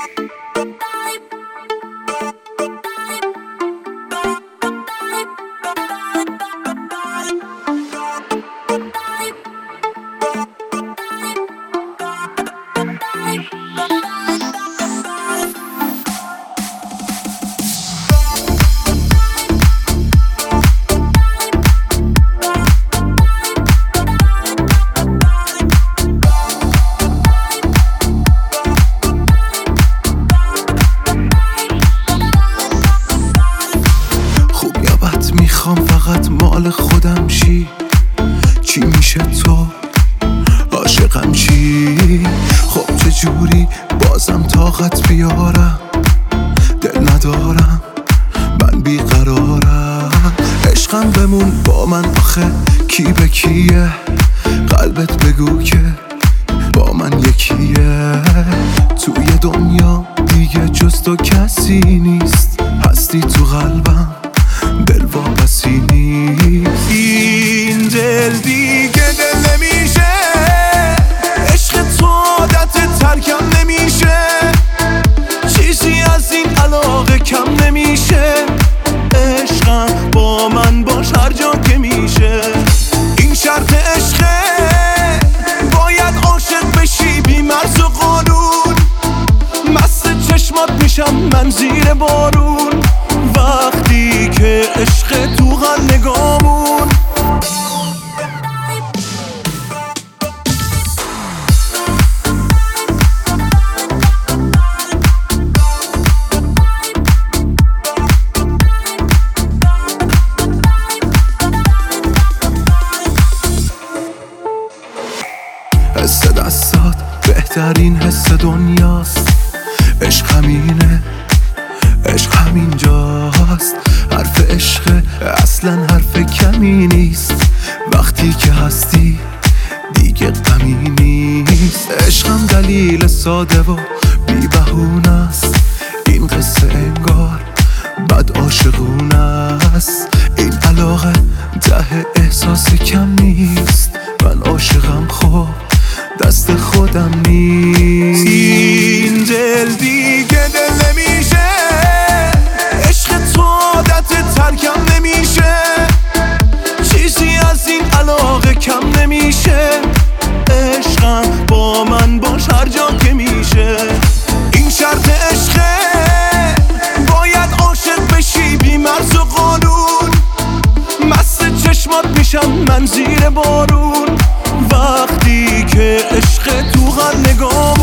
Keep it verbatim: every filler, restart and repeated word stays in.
میخوام فقط مال خودم شی، چی میشه تو عاشقم چی؟ خب چجوری بازم طاقت بیارم، دل ندارم من بیقرارم. عشقم بمون با من آخه کی به کیه، قلبت بگو که با من یکیه. توی دنیا دیگه جز تو کسی نیست، هستی تو قلبم دل واپسی نیست. این دل دیگه دل نمیشه، عشق تو عادت ترکم نمیشه، چیزی از این علاقه کم نمیشه. عشقم با من باش هر جا که میشه، این شرط عشقه باید عاشق بشی بی مرز و قانون. مست چشمات میشم من زیر بارون، وقتی که عشق تو هر نگامون. حس دستات بهترین حس دنیاست، عشق همینه، عشق همینجاست. حرف عشق اصلا حرف کمی نیست، وقتی که هستی دیگه غمی نیست. عشقم دلیل ساده و بی بهونه است، این قصه انگار بد عاشقونه است. این علاقه ته احساس کم نیست، من عاشقم خب دست خودم نیست. این دل دیگه دل نمیشه، عشق تو عادت ترکم نمیشه، چیزی از این علاقه کم نمیشه. عشقم با من باش هر جا که میشه، این شرط عشقه باید عاشق بشی بی مرز و قانون. مست چشمات میشم من زیر بارون، وقتی که عشق تو هر نگاه